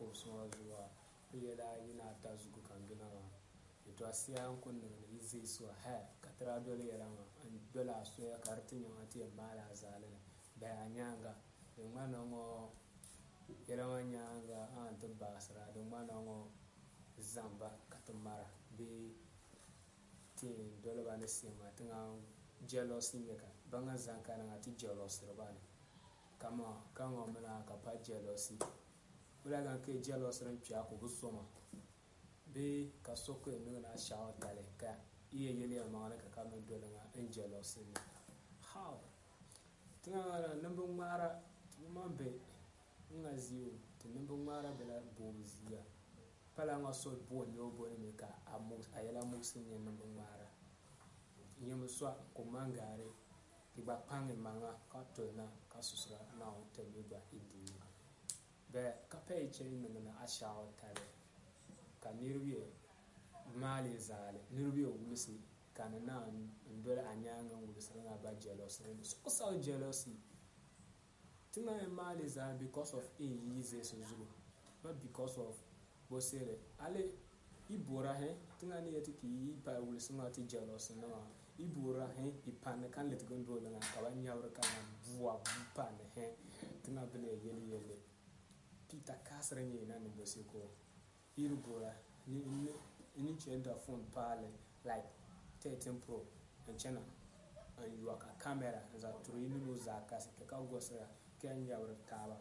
post wa zuwa yela yina ta zugu kan gina ma to asiya kun ne yizi so ha katra dole yela ma an dola so ya kartin yo ati mala zalene ba anyanga de mano ngo yela ma nyanga an to basra de mano ngo zamba katumara bi tin dole ba ne sima tinga jealousy meka banga zanka na ati jealousy robane kama kama mena ka pa jealousy wala gan ke jealousy ran pya ko busoma be ka soko ne na shawa tale ka iye yele ma na ka me dole nga en jealousy ne how tinga na nambu mara mambe nga ziu tin nambu mara bela bozia pala nga so bo nyo bo ne ka amus ayela musin ne nambu mara nyem so ko mangare iba pange manga ka tona ka susura na o tebe ba idi be ka pe che ni na ashawo tale ka nirwiye mali zale nirwiye wulisi kana na ndole anyanga wulisi na ba jealousy so so jealousy tinga mali zale because of ease so zulu not because of bosere ale ibora he tinga ni yetiki ba wulisi na ti jealousy na ibura he ipan kan let gondo la ka ba nyawra kan buwa bupan he tinga bele yele Peter kasra ni na ndo siko irubura ni chenda phone pale like 13 pro and chena and you aka camera za turi ni za kasi ka gosra kan nyawra taba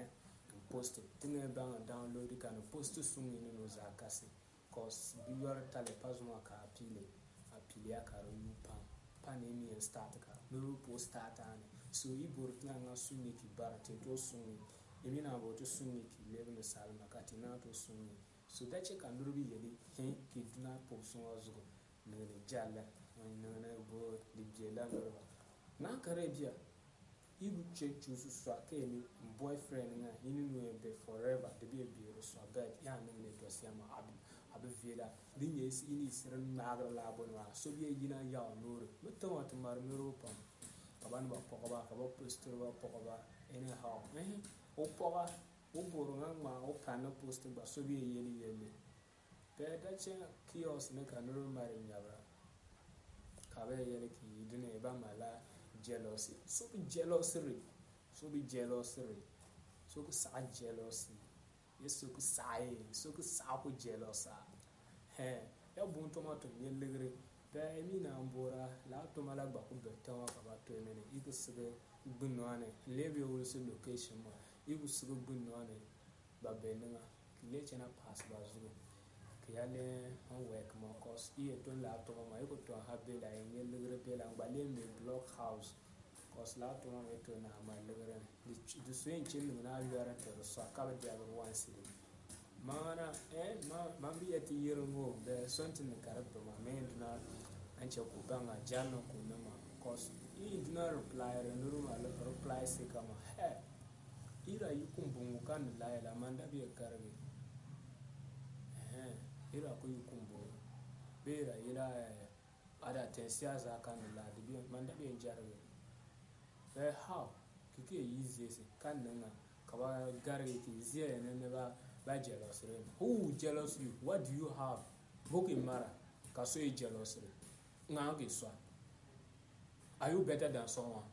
post tinga ba download kan post sunni ni za kasi cause biwar tale pazuma ka apile akaro yupa panemi start ka no post start an so ibor nga sunni ki barate to sunni emina bo to sunni ki level salma katina to sunni so that check and rubi yedi he ki duna post so azugo ne jalla na bo di jela na kare biya ibu che choose so ka ni boyfriend nga inu no be forever de be so bad ya ne to siama abu vela dinye is ini sirin nagar labonwa so biye yina ya nuru mutum wata marmiro pam kaban ba pokoba ka ba poster ba pokoba anyhow o poga o boro ma o pana poster ba so biye yeli be da che kios ne ka nuru mari nyabra ka be yeli ki dine ba mala jealousy so be jealousy so ku sa jealousy yesu ku sai so ku sa ku jealousy ya bun tomato ne legre ba emina ambora la to mala ba ku betawa ka ba to ne iku sige bunwane lebe wo so location ma iku sige bunwane ba benanga le chena pass ba zuru kiyale on work mo cause e to la to ma iku to ha be la ne legre be la ba le me block house cause la to ma to na ma legre du so en chin na yara to so ka ba dia ba once mana ma bi yati yirongo be something karabto ma mendna anche ku banga jano ku na ma cause I dina reply reply se kama ira yukumbungu kan la manda bi karbe ira ko yukumbu bera ira ada tensia za kan la bi manda bi jarbe how kike yize se kan na ka ba garbe ki zia ne ba jealous. Who jealous you? What do you have? Boki mara kaso e jealous. Ngage so. Are you better than someone?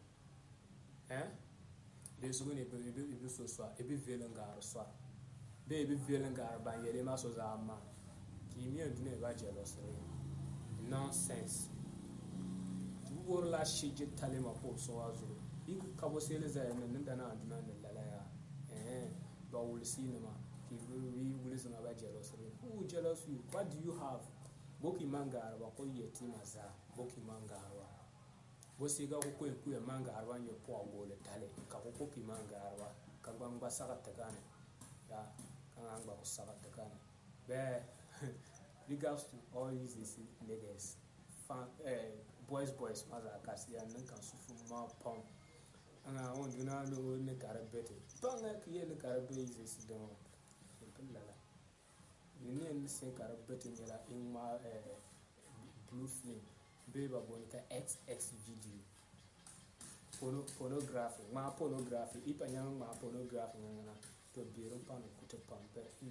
De so ne be so e be velengar so. Be velengar ba yele ma so za ma. Ki mi aduna ba jealous. Nonsense. Wor la shije talema po so azu. Iku kabo sele za ne nda na aduna ne lala ya. Ba wul sinema. We will listen about jealousy. Who jealous you? What do you have? Boki mangarwa ko yeti maza. Boki mangarwa. Bosiga ko ku mangarwa nyo po ngole tale. Ka ko ki mangarwa. Ka gbangba saka takane. Ya kan angba ko saka takane. Be regards to all these niggas. Boys maza kasia nan kan sufu ma pom. Anga on duna no ne karabete. Banga kiye ne karabe is don. Lala ni en se karabete ngela in ma blue film be ba bonika xx video pornography ipanya ma pornography ngana to biro pan kuto pampe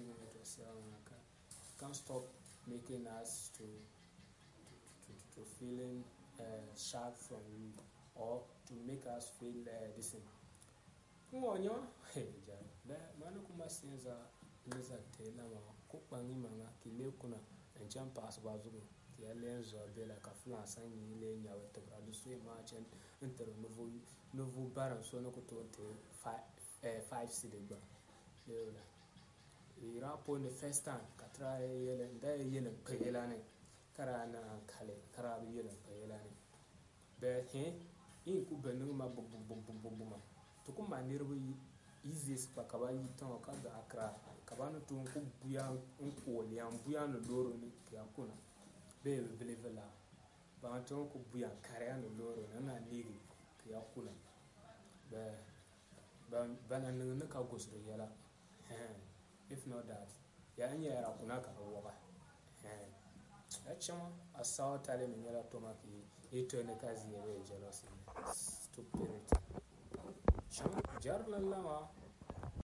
can't stop making us to feeling sharp from you or to make us feel the same. Kungonyo, hey, Jan, manu kumasinza liza tela ma kupangi manga kile kuna encham pass bazugo ki alenzo bela ka flan sanyi le nyawe te gradu so ma chen intero nouveau baran so no ko to te 5 sidegba leola ira po the first time katra yele nda yele kayela ne kara na kale kara bi yele kayela ne be he in ku benu ma bu ma to ku manirbu easy pa ka ba yi ton ka ga akra ka ba no tun ku buya un ko liam buya no loro ni ka kuna be believe la ba ton ku buya kare no loro na ligi ka kuna be ba na ne ka gosro yala if not that ya anya era kuna ka roba achama asawa tale min yala to ma ki eto ne kazi ya jealousy stupidity chama jar lallama